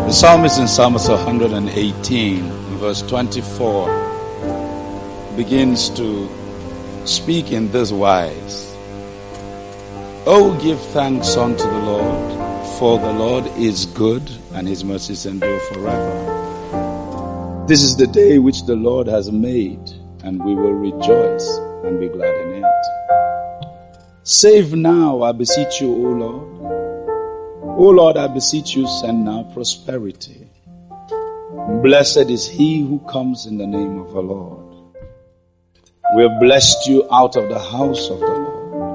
The psalmist in Psalms 118, verse 24, begins to speak in this wise. Oh, give thanks unto the Lord, for the Lord is good, and his mercies endure forever. This is the day which the Lord has made, and we will rejoice and be glad in it. Save now, I beseech you, O Lord. O Lord, I beseech you, send now prosperity. Blessed is he who comes in the name of the Lord. We have blessed you out of the house of the Lord.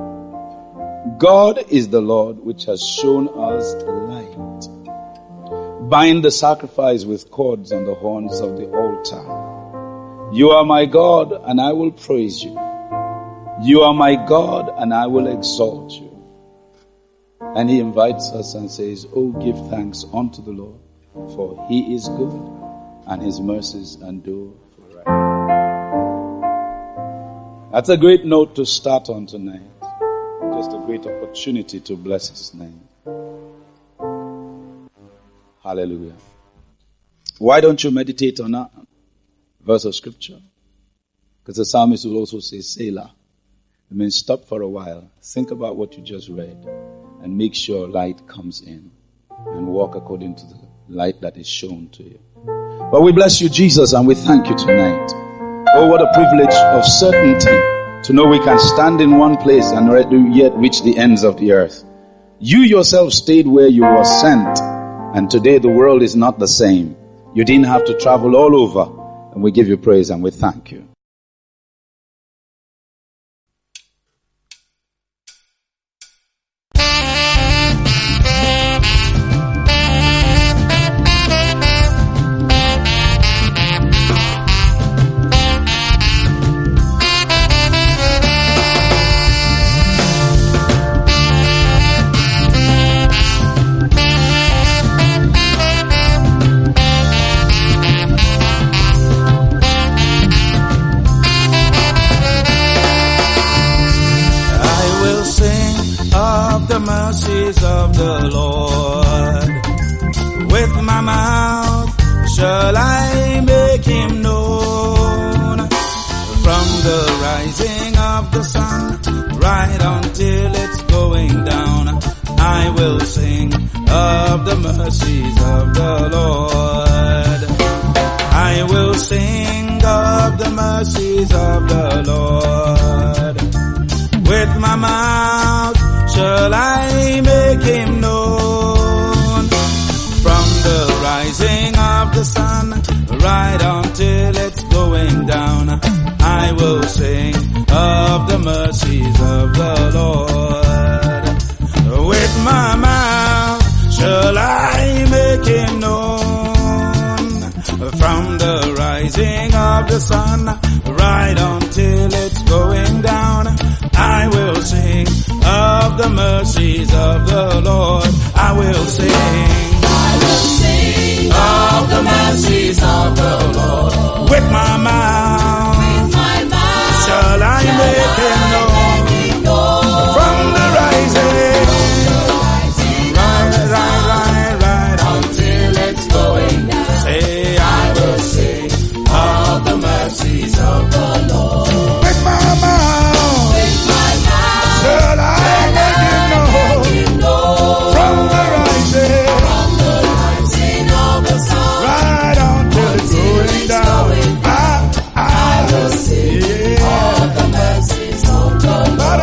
God is the Lord which has shown us light. Bind the sacrifice with cords on the horns of the altar. You are my God, and I will praise you. You are my God, and I will exalt you. And he invites us and says, oh, give thanks unto the Lord, for he is good, and his mercies endure forever. That's a great note to start on tonight. Just a great opportunity to bless his name. Hallelujah. Why don't you meditate on that verse of scripture? Because the psalmist will also say, Selah. It means stop for a while. Think about what you just read. And make sure light comes in. And walk according to the light that is shown to you. But we bless you, Jesus, and we thank you tonight. Oh, what a privilege of certainty to know we can stand in one place and yet reach the ends of the earth. You yourself stayed where you were sent. And today the world is not the same. You didn't have to travel all over. And we give you praise and we thank you. Of the Lord, with my mouth shall I make him known. From the rising of the sun right until it's going down, I will sing of the mercies of the Lord. I will sing of the mercies of the Lord. With my mouth shall I make him known. From the rising of the sun right until it's going down, I will sing of the mercies of the Lord. With my mouth shall I make him known. From the rising of the sun right until it's going down, I will sing of the mercies of the Lord. I will sing of the mercies of the Lord. With my mouth shall I make him known. From the rising right until it's going down, say I will sing of the mercies of the Lord. With my mouth shall I make him known. From the rising of the sun right until it's going down, I will sing of the mercies of the Lord.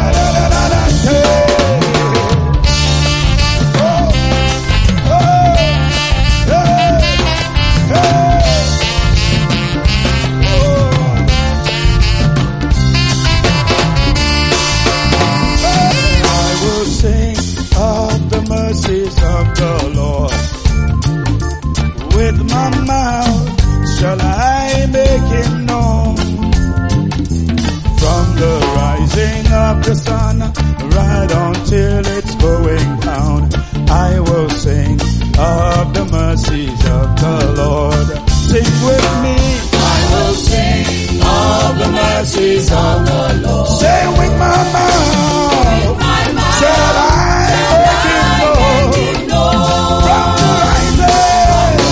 With my mouth shall I make him known. From the rising of the sun right until it's going down, I will sing of the mercies of the Lord. Sing with me. I will sing of the mercies of the Lord. Say with my mouth shall I make him known. From the rising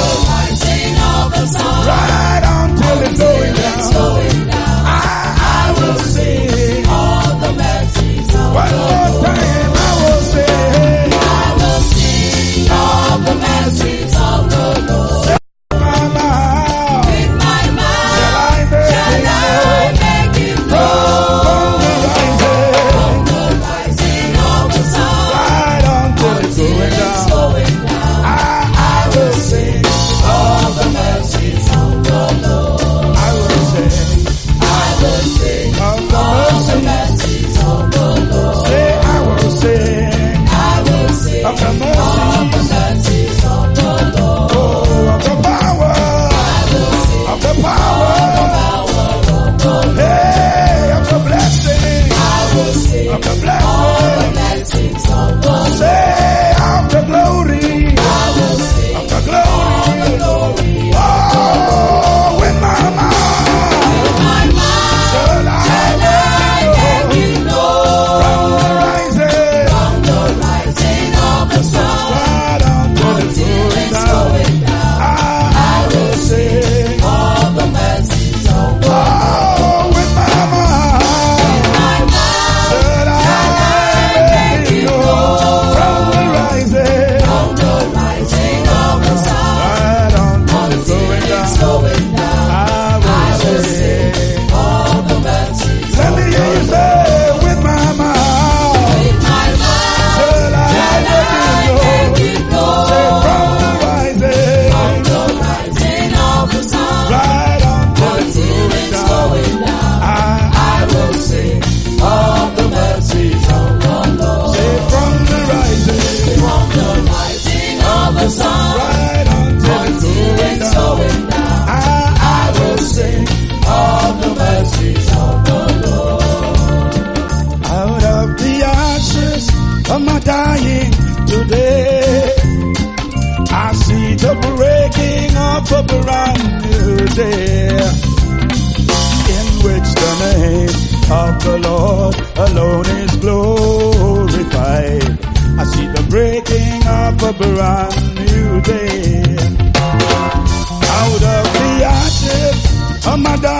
a brand new day. Out of the ashes of my dark